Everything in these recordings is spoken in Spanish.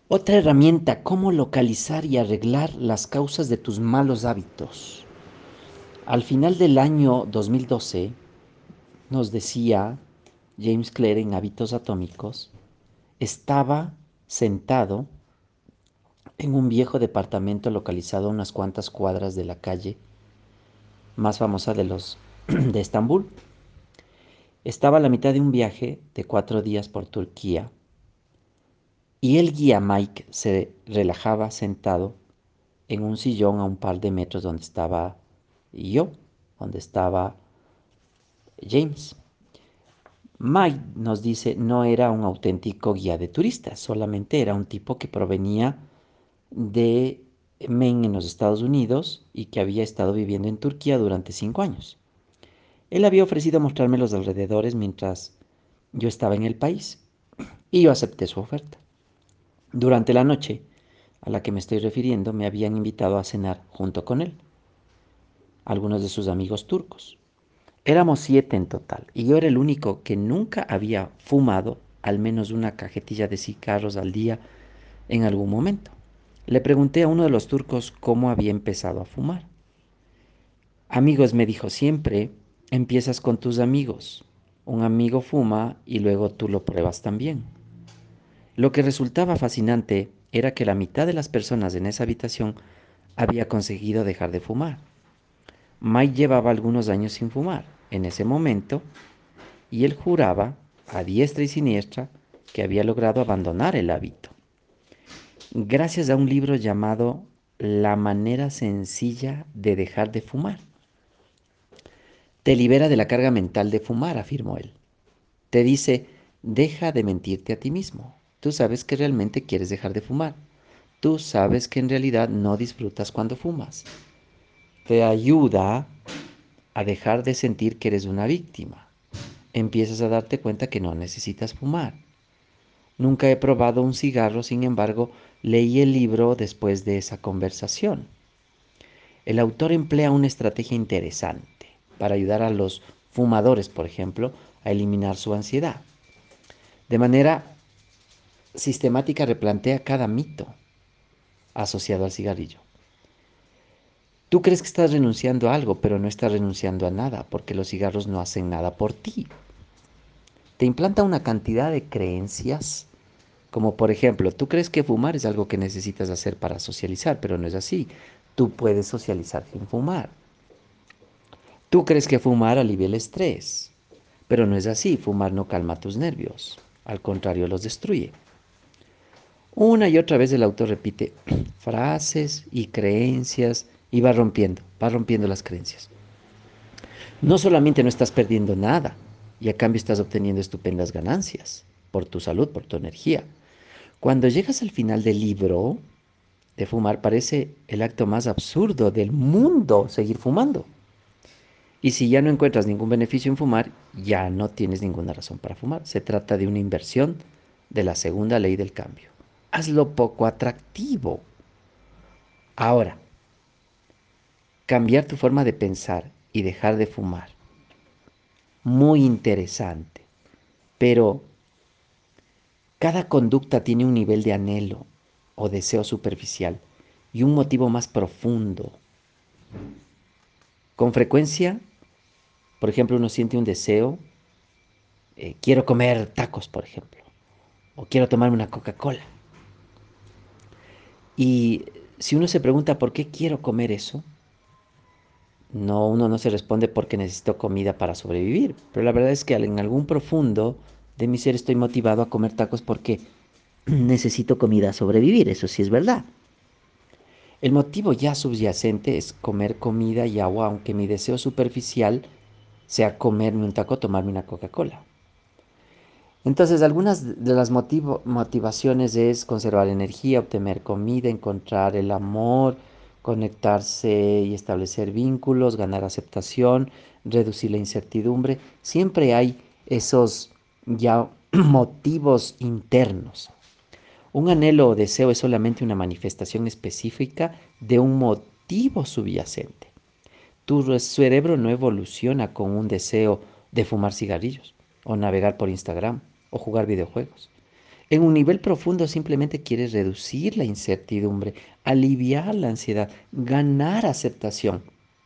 Otra herramienta, cómo localizar y arreglar las causas de tus malos hábitos. Al final del año 2012 nos decía James Clear en Hábitos Atómicos, estaba sentado en un viejo departamento localizado a unas cuantas cuadras de la calle más famosa de los de Estambul. Estaba a la mitad de un viaje de 4 días por Turquía y el guía Mike se relajaba sentado en un sillón a un par de metros donde estaba yo, donde estaba James. Mike nos dice no era un auténtico guía de turistas, solamente era un tipo que provenía de Maine en los Estados Unidos y que había estado viviendo en Turquía durante 5 años. Él había ofrecido mostrarme los alrededores mientras yo estaba en el país y yo acepté su oferta. Durante la noche a la que me estoy refiriendo me habían invitado a cenar junto con él, algunos de sus amigos turcos. Éramos 7 en total y yo era el único que nunca había fumado al menos una cajetilla de cigarros al día en algún momento. Le pregunté a uno de los turcos cómo había empezado a fumar. Amigos, me dijo, siempre empiezas con tus amigos. Un amigo fuma y luego tú lo pruebas también. Lo que resultaba fascinante era que la mitad de las personas en esa habitación había conseguido dejar de fumar. Mike llevaba algunos años sin fumar en ese momento y él juraba, a diestra y siniestra, que había logrado abandonar el hábito. Gracias a un libro llamado La manera sencilla de dejar de fumar. Te libera de la carga mental de fumar, afirmó él. Te dice, deja de mentirte a ti mismo. Tú sabes que realmente quieres dejar de fumar. Tú sabes que en realidad no disfrutas cuando fumas. Te ayuda a dejar de sentir que eres una víctima. Empiezas a darte cuenta que no necesitas fumar. Nunca he probado un cigarro, sin embargo, leí el libro después de esa conversación. El autor emplea una estrategia interesante para ayudar a los fumadores, por ejemplo, a eliminar su ansiedad. De manera sistemática replantea cada mito asociado al cigarrillo. Tú crees que estás renunciando a algo, pero no estás renunciando a nada, porque los cigarros no hacen nada por ti. Te implanta una cantidad de creencias, como por ejemplo, tú crees que fumar es algo que necesitas hacer para socializar, pero no es así. Tú puedes socializar sin fumar. Tú crees que fumar alivia el estrés, pero no es así. Fumar no calma tus nervios, al contrario los destruye. Una y otra vez el autor repite frases y creencias y va rompiendo las creencias. No solamente no estás perdiendo nada, y a cambio estás obteniendo estupendas ganancias por tu salud, por tu energía. Cuando llegas al final del libro de fumar, parece el acto más absurdo del mundo seguir fumando. Y si ya no encuentras ningún beneficio en fumar, ya no tienes ninguna razón para fumar. Se trata de una inversión de la segunda ley del cambio. Hazlo poco atractivo. Ahora, cambiar tu forma de pensar y dejar de fumar. Muy interesante. Pero cada conducta tiene un nivel de anhelo o deseo superficial y un motivo más profundo. Con frecuencia, por ejemplo, uno siente un deseo, quiero comer tacos, por ejemplo, o quiero tomarme una Coca-Cola. Y si uno se pregunta por qué quiero comer eso, no, uno no se responde porque necesito comida para sobrevivir. Pero la verdad es que en algún profundo de mi ser estoy motivado a comer tacos porque necesito comida a sobrevivir. Eso sí es verdad. El motivo ya subyacente es comer comida y agua, aunque mi deseo superficial sea comerme un taco, tomarme una Coca-Cola. Entonces, algunas de las motivaciones es conservar energía, obtener comida, encontrar el amor, conectarse y establecer vínculos, ganar aceptación, reducir la incertidumbre. Siempre hay esos ya motivos internos. Un anhelo o deseo es solamente una manifestación específica de un motivo subyacente. Tu cerebro no evoluciona con un deseo de fumar cigarrillos o navegar por Instagram o jugar videojuegos. En un nivel profundo simplemente quieres reducir la incertidumbre, aliviar la ansiedad, ganar aceptación.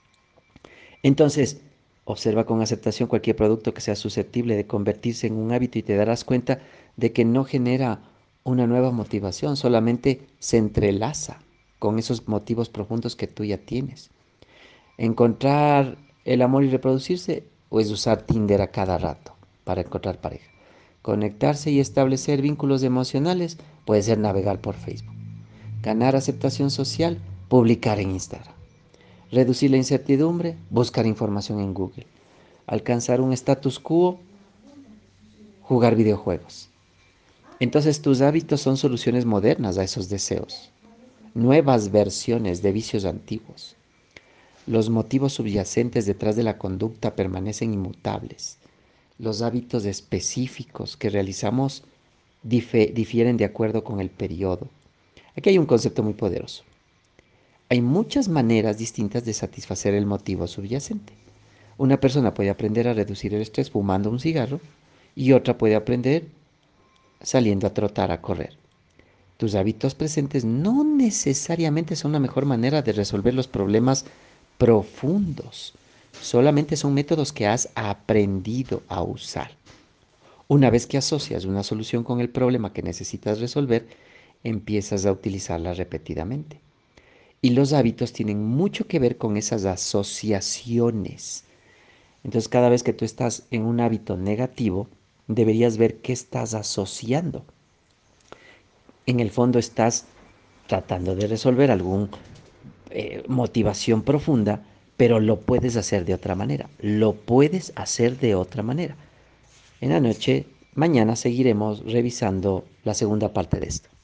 Entonces, observa con aceptación cualquier producto que sea susceptible de convertirse en un hábito y te darás cuenta de que no genera una nueva motivación, solamente se entrelaza con esos motivos profundos que tú ya tienes. Encontrar el amor y reproducirse o es usar Tinder a cada rato para encontrar pareja. Conectarse y establecer vínculos emocionales puede ser navegar por Facebook. Ganar aceptación social, publicar en Instagram. Reducir la incertidumbre, buscar información en Google. Alcanzar un status quo, jugar videojuegos. Entonces tus hábitos son soluciones modernas a esos deseos, nuevas versiones de vicios antiguos. Los motivos subyacentes detrás de la conducta permanecen inmutables. Los hábitos específicos que realizamos difieren de acuerdo con el periodo. Aquí hay un concepto muy poderoso. Hay muchas maneras distintas de satisfacer el motivo subyacente. Una persona puede aprender a reducir el estrés fumando un cigarro y otra puede aprender saliendo a trotar, a correr. Tus hábitos presentes no necesariamente son la mejor manera de resolver los problemas profundos. Solamente son métodos que has aprendido a usar. Una vez que asocias una solución con el problema que necesitas resolver, empiezas a utilizarla repetidamente. Y los hábitos tienen mucho que ver con esas asociaciones. Entonces, cada vez que tú estás en un hábito negativo, deberías ver qué estás asociando. En el fondo estás tratando de resolver alguna motivación profunda, pero lo puedes hacer de otra manera. Lo puedes hacer de otra manera. En la noche, mañana seguiremos revisando la segunda parte de esto.